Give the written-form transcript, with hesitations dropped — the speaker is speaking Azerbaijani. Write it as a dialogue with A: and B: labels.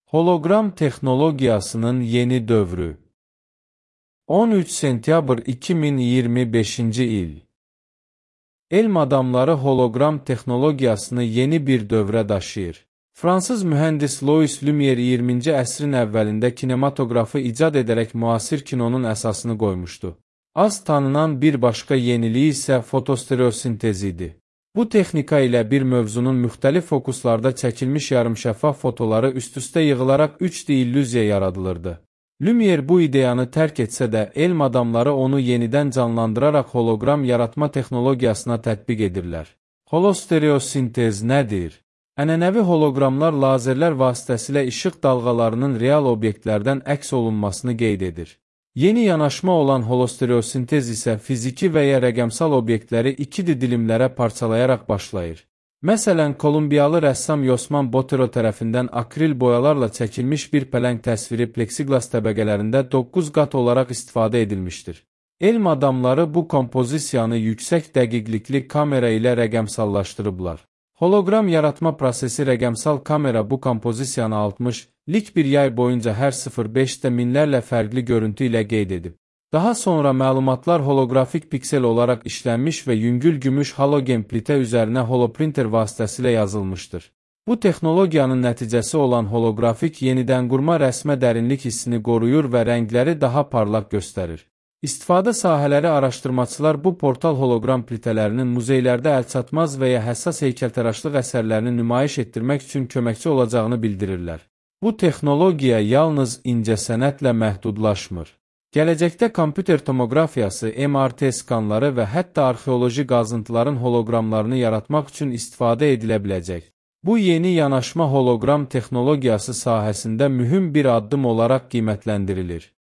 A: Hologram texnologiyasının yeni dövrü. 13 sentyabr 2025-ci il. Elm adamları hologram texnologiyasını yeni bir dövrə daşıyır. Fransız mühəndis Louis Lumière 20-ci əsrin əvvəlində kinematoqrafı icad edərək müasir kinonun əsasını qoymuşdu. Az tanınan bir başqa yeniliyi isə fotostereosintez idi. Bu texnika ilə bir mövzunun müxtəlif fokuslarda çəkilmiş yarımşəffaf fotoları üst-üstə yığılaraq 3D illüziya yaradılırdı. Lumière bu ideyanı tərk etsə də, elm adamları onu yenidən canlandıraraq hologram yaratma texnologiyasına tətbiq edirlər. Holostereosintez nədir? Ənənəvi holoqramlar lazerlər vasitəsilə işıq dalğalarının real obyektlərdən əks olunmasını qeyd edir. Yeni yanaşma olan holostereosintez isə fiziki və ya rəqəmsal obyektləri 2D dilimlərə parçalayaraq başlayır. Məsələn, Kolumbiyalı rəssam Yosman Botero tərəfindən akril boyalarla çəkilmiş bir pələng təsviri pleksiglas təbəqələrində 9 qat olaraq istifadə edilmişdir. Elm adamları bu kompozisiyanı yüksək dəqiqlikli kamera ilə rəqəmsallaşdırıblar. Hologram yaratma prosesi rəqəmsal kamera bu kompozisiyanı 60-lik bir yay boyunca hər 0,5-də minlərlə fərqli görüntü ilə qeyd edib. Daha sonra məlumatlar holoqrafik piksel olaraq işlənmiş və yüngül gümüş halogen plitə üzərinə holoprinter vasitəsilə yazılmışdır. Bu texnologiyanın nəticəsi olan holoqrafik yenidənqurma rəsmə dərinlik hissini qoruyur və rəngləri daha parlaq göstərir. İstifadə sahələri araşdırmaçılar bu portal hologram plitələrinin muzeylərdə əlçatmaz və ya həssas heykəltaraşlıq əsərlərini nümayiş etdirmək üçün köməkçi olacağını bildirirlər. Bu texnologiya yalnız incəsənətlə məhdudlaşmır. Gələcəkdə kompüter tomoqrafiyası, MRT skanları və hətta arxeoloji qazıntıların holoqramlarını yaratmaq üçün istifadə edilə biləcək. Bu yeni yanaşma hologram texnologiyası sahəsində mühüm bir addım olaraq qiymətləndirilir.